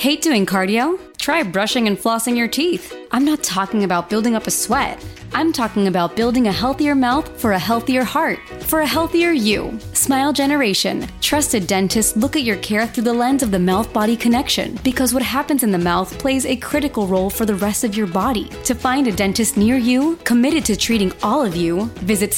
Hate doing cardio? Try brushing and flossing your teeth. I'm not talking about building up a sweat. I'm talking about building a healthier mouth for a healthier heart, for a healthier you. Smile Generation. Trusted dentists look at your care through the lens of the mouth-body connection, because what happens in the mouth plays a critical role for the rest of your body. To find a dentist near you, committed to treating all of you, visit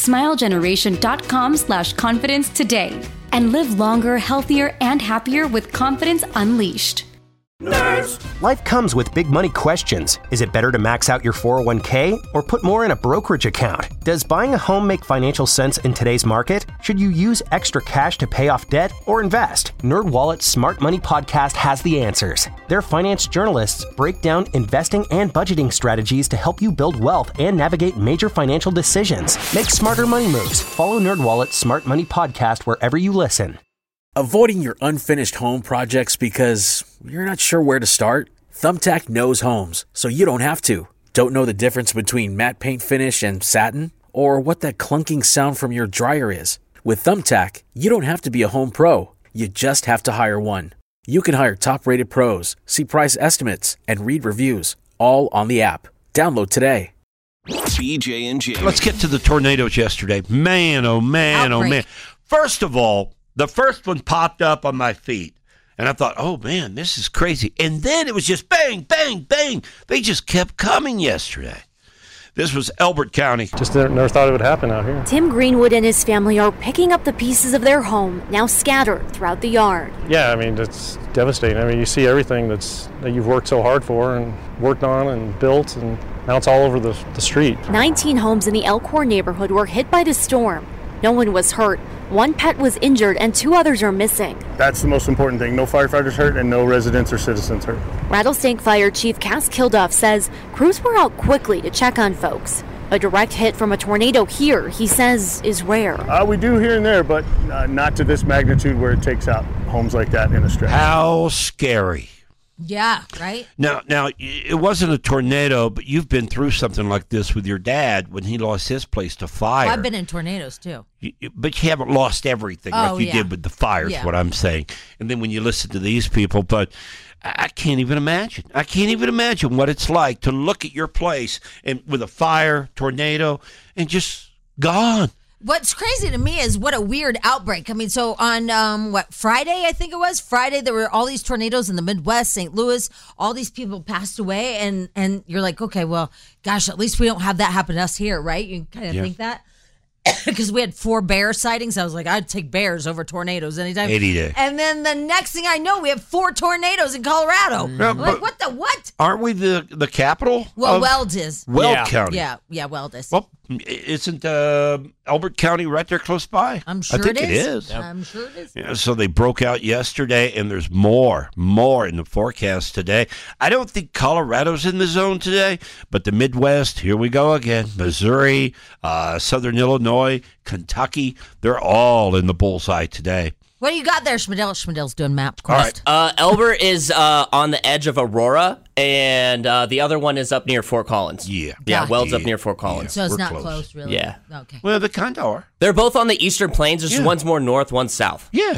smilegeneration.com/confidence today. And live longer, healthier, and happier with confidence unleashed. Nerds! Life comes with big money questions. Is it better to max out your 401k or put more in a brokerage account? Does buying a home make financial sense in today's market? Should you use extra cash to pay off debt or invest? NerdWallet's Smart Money Podcast has the answers. Their finance journalists break down investing and budgeting strategies to help you build wealth and navigate major financial decisions. Make smarter money moves. Follow NerdWallet's Smart Money Podcast wherever you listen. Avoiding your unfinished home projects because you're not sure where to start? Thumbtack knows homes, so you don't have to. Don't know the difference between matte paint finish and satin? Or what that clunking sound from your dryer is? With Thumbtack, you don't have to be a home pro. You just have to hire one. You can hire top-rated pros, see price estimates, and read reviews, all on the app. Download today. BJ and Jamie. Let's get to the tornadoes yesterday. Man, oh man, Outbreak. oh man. First of all, the first one popped up on my feet, and I thought, oh, man, this is crazy. And then it was just bang, bang, bang. They just kept coming yesterday. This was Elbert County. Just never thought it would happen out here. Tim Greenwood and his family are picking up the pieces of their home, now scattered throughout the yard. Yeah, I mean, it's devastating. I mean, you see everything that you've worked so hard for and worked on and built, and now it's all over the street. 19 homes in the Elkhorn neighborhood were hit by the storm. No one was hurt. One pet was injured and 2 others are missing. That's the most important thing. No firefighters hurt and no residents or citizens hurt. Rattlesnake Fire Chief Cass Kilduff says crews were out quickly to check on folks. A direct hit from a tornado here, he says, is rare. We do here and there, but not to this magnitude where it takes out homes like that in a stretch. How scary. Yeah, right? Now, it wasn't a tornado, but you've been through something like this with your dad when he lost his place to fire. Well, I've been in tornadoes, too. But you haven't lost everything like you did with the fires, what I'm saying. And then when you listen to these people, but I can't even imagine. I can't even imagine what it's like to look at your place and with a fire, tornado, and just gone. What's crazy to me is what a weird outbreak. I mean, so on, Friday, I think it was? Friday, there were all these tornadoes in the Midwest, St. Louis. All these people passed away, and you're like, okay, well, gosh, at least we don't have that happen to us here, right? You kind of think that. Because we had 4 bear sightings. I was like, I'd take bears over tornadoes anytime. 80 days. And then the next thing I know, we have 4 tornadoes in Colorado. I'm like, what the what? Aren't we the capital? Well, Weld is. Weld County. Yeah, Weld is. Well, isn't Elbert County right there close by? I'm sure I think it is. Yep. I'm sure it is. Yeah, so they broke out yesterday, and there's more in the forecast today. I don't think Colorado's in the zone today, but the Midwest, here we go again. Missouri, Southern Illinois, Kentucky, they're all in the bullseye today. What do you got there, Schmidl? Schmidl's doing map quest. All right. Elbert is on the edge of Aurora, and the other one is up near Fort Collins. Yeah, Weld's up near Fort Collins. So it's We're not close. really. Yeah. Okay. Well, they kind of are. They're both on the eastern plains. There's one's more north, one's south. Yeah.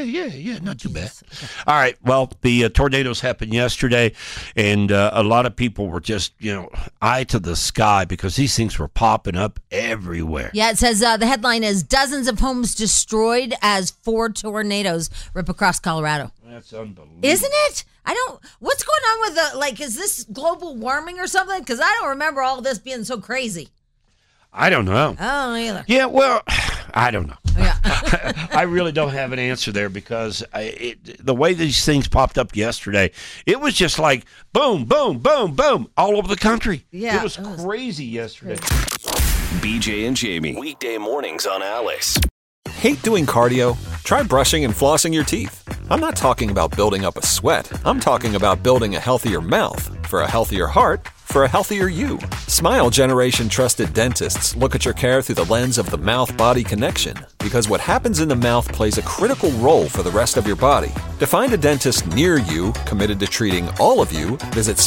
Not too bad. All right. Well, the tornadoes happened yesterday, and a lot of people were just, eye to the sky because these things were popping up everywhere. Yeah, it says the headline is dozens of homes destroyed as 4 tornadoes rip across Colorado. That's unbelievable. Isn't it? What's going on with is this global warming or something? Because I don't remember all this being so crazy. I don't know. I don't know either. Yeah, well, I don't know. Yeah. I really don't have an answer there because the way these things popped up yesterday, it was just like boom, boom, boom, boom, all over the country. Yeah. It was crazy yesterday. BJ and Jamie. Weekday mornings on Alice. Hate doing cardio? Try brushing and flossing your teeth. I'm not talking about building up a sweat. I'm talking about building a healthier mouth for a healthier heart for a healthier you. Smile Generation trusted dentists look at your care through the lens of the mouth-body connection, because what happens in the mouth plays a critical role for the rest of your body. To find a dentist near you committed to treating all of you, visit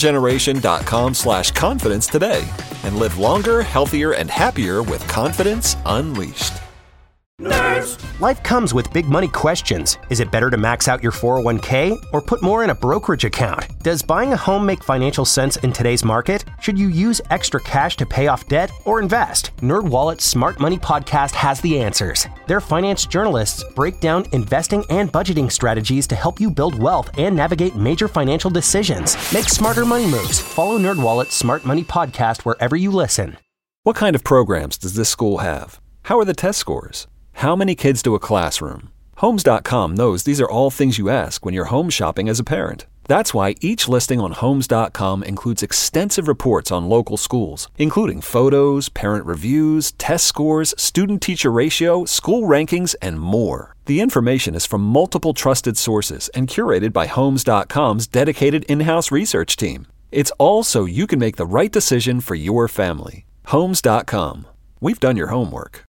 smilegeneration.com/confidence today and live longer, healthier, and happier with confidence unleashed. Life comes with big money questions. Is it better to max out your 401k or put more in a brokerage account? Does buying a home make financial sense in today's market? Should you use extra cash to pay off debt or invest? NerdWallet's Smart Money Podcast has the answers. Their finance journalists break down investing and budgeting strategies to help you build wealth and navigate major financial decisions. Make smarter money moves. Follow NerdWallet's Smart Money Podcast wherever you listen. What kind of programs does this school have? How are the test scores? How many kids do a classroom? Homes.com knows these are all things you ask when you're home shopping as a parent. That's why each listing on Homes.com includes extensive reports on local schools, including photos, parent reviews, test scores, student-teacher ratio, school rankings, and more. The information is from multiple trusted sources and curated by Homes.com's dedicated in-house research team. It's all so you can make the right decision for your family. Homes.com. We've done your homework.